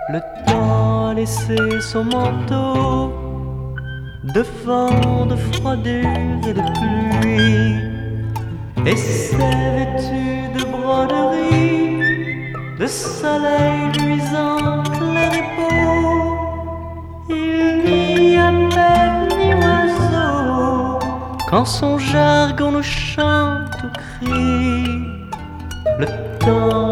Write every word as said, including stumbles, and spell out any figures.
Le temps a laissé son manteau de vent, de froidure et de pluie, et s'est vêtu de broderie, de soleil luisant, clair et beau. Il n'y a peine ni oiseau quand son jargon nous chante ou crie. Le temps